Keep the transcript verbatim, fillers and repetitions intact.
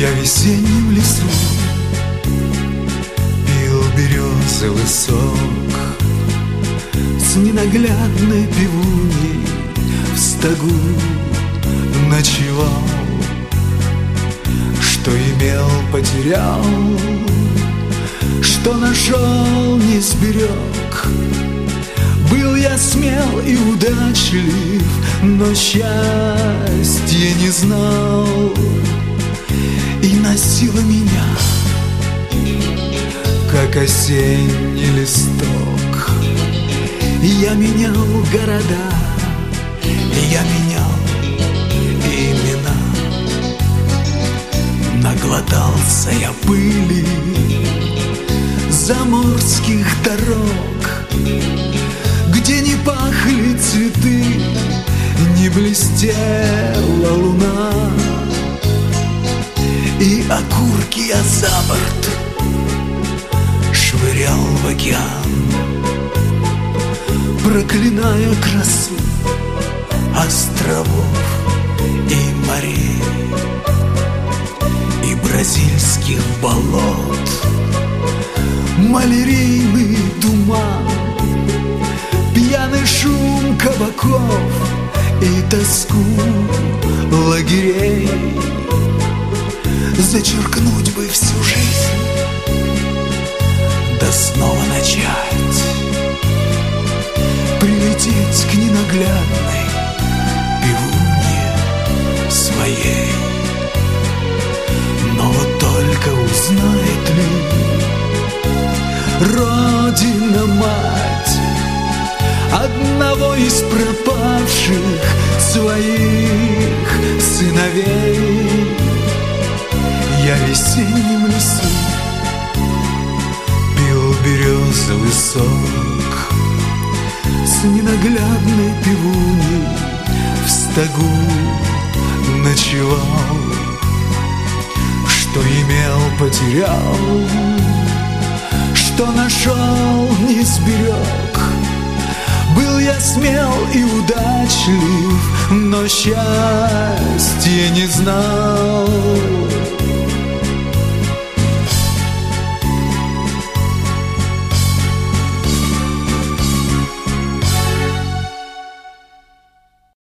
Я в весеннем лесу пил березовый сок с ненаглядной пивуней, в стогу ночевал. Что имел, потерял, что нашел, не сберег. Был я смел и удачлив, но счастья не знал. И носило меня, как осенний листок. И я менял города, и я менял имена. Наглотался я пыли заморских дорог, где не пахли цветы, не блестела луна. И окурки я за борт швырял в океан, проклиная красу островов и морей, и бразильских болот, малярийный туман, пьяный шум кабаков и тоску лагерей. Зачеркнуть бы всю жизнь, да снова начать, прилететь к ненаглядной пивунье своей. Но вот только узнает ли Родина-мать одного из пропавших своих сыновей? Я в весеннем лесу пил березовый сок с ненаглядной пивуней, в стогу ночевал. Что имел, потерял, что нашел, не сберег. Был я смел и удачлив, но счастья не знал.